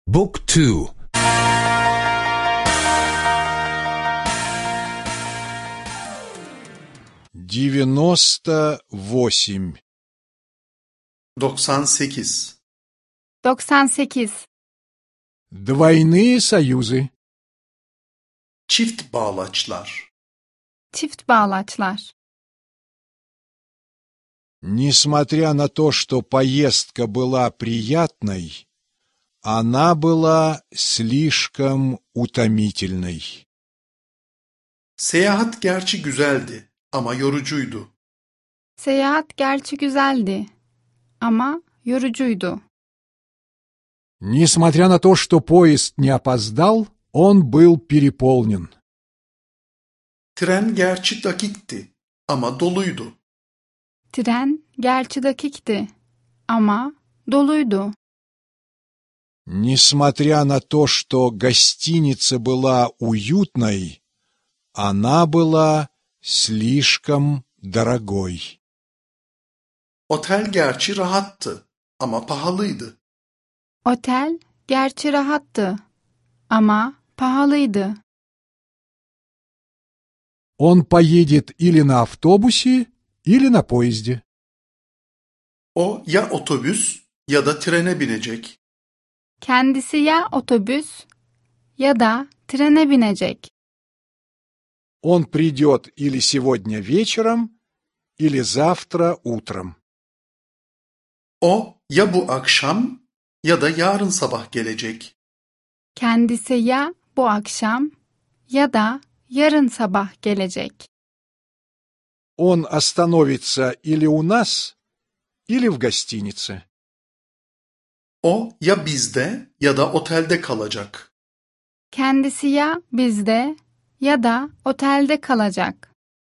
Book 2. 98. 98. 98. Двойные союзы. Çift bağlaçlar. Çift bağlaçlar. Несмотря на то, что поездка была приятной, она была слишком утомительной. Seyahat gerçi güzeldi ama yorucuydu. Seyahat gerçi güzeldi ama yorucuydu. Несмотря на то, что поезд не опоздал, он был переполнен. Tren gerçi dakikti ama doluydu. Tren gerçi dakikti ama doluydu. Несмотря на то, что гостиница была уютной, она была слишком дорогой. Otel gerçi rahattı ama pahalıydı. Otel gerçi rahattı ama pahalıydı. Он поедет или на автобусе, или на поезде. O ya otobüs ya da trene binecek. Kendisi ya otobüs ya da trene binecek. Он придет или сегодня вечером, или завтра утром. O ya bu akşam ya da yarın sabah gelecek. Kendisi ya bu akşam ya da yarın sabah gelecek. Он остановится или у нас, или в гостинице. O ya bizde ya da otelde kalacak. Kendisi ya bizde ya da otelde kalacak.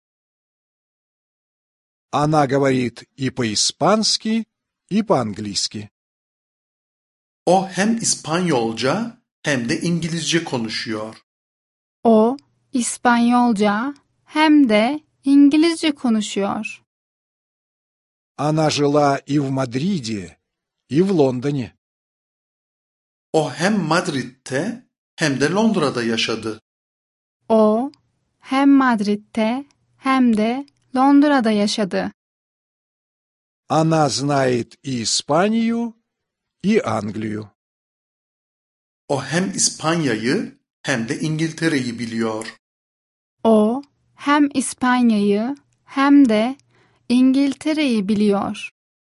Она говорит и по-испански, и по-английски. O hem İspanyolca hem de İngilizce konuşuyor. O İspanyolca hem de İngilizce konuşuyor. Она жила и в Мадриде, и в Лондоне. O hem Madrid'de hem de Londra'da yaşadı. O hem Madrid'de hem de Londra'da yaşadı. Она знает и Испанию, и Англию. O hem İspanya'yı hem de İngiltere'yi biliyor. O hem İspanya'yı hem de İngiltere'yi biliyor.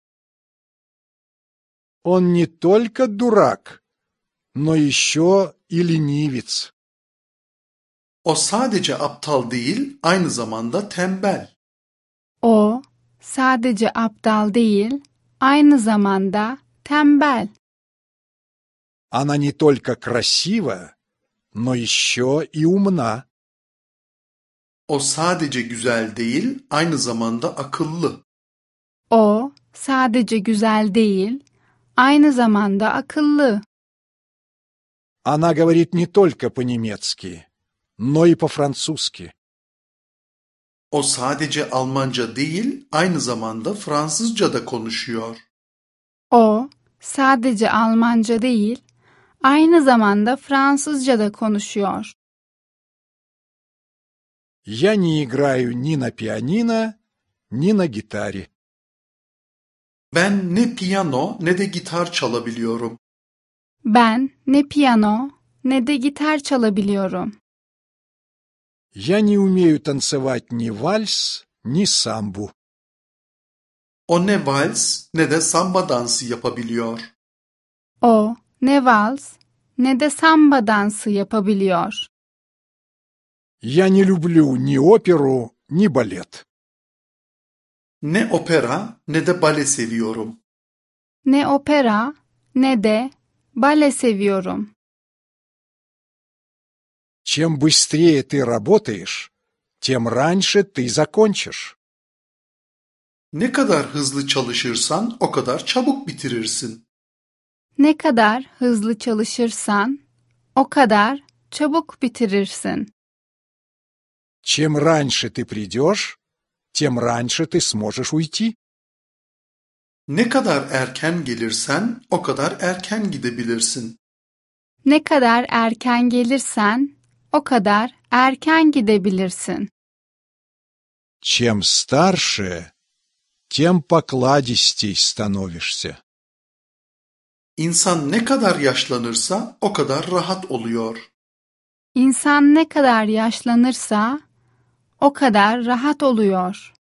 Он не только дурак, но еще и ленивец. O sadece aptal değil, aynı zamanda tembel. O sadece aptal değil, aynı zamanda tembel. Она не только красива, но еще и умна. O sadece güzel değil, aynı zamanda akıllı. O sadece güzel değil, aynı zamanda akıllı. Она говорит не только по-немецки, но и по-французски. O sadece Almanca değil, aynı zamanda Fransızca da konuşuyor. O sadece Almanca değil, aynı zamanda Fransızca da konuşuyor. Я не играю ни на пианино, ни на гитаре. Ben ne piyano ne de gitar çalabiliyorum. Ben ne piyano ne de gitar çalabiliyorum. Я не умею танцевать ни вальс, ни самбу. O ne vals ne de samba dansı yapabiliyor. O ne vals ne de samba dansı yapabiliyor. Я не люблю ни оперу, ни балет. Ne opera ne de bale seviyorum. Ne opera ne de bale seviyorum. Чем быстрее ты работаешь, тем раньше ты закончишь. Ne kadar hızlı çalışırsan o kadar çabuk bitirirsin. Ne kadar hızlı çalışırsan o kadar çabuk bitirirsin. Чем раньше ты придешь, тем раньше ты сможешь уйти. Ne kadar erken gelirsen o kadar erken gidebilirsin. Ne kadar erken gelirsen o kadar erken gidebilirsin. Чем старше, тем покладистей становишься. İnsan ne kadar yaşlanırsa o kadar rahat oluyor. İnsan ne kadar yaşlanırsa o kadar rahat oluyor.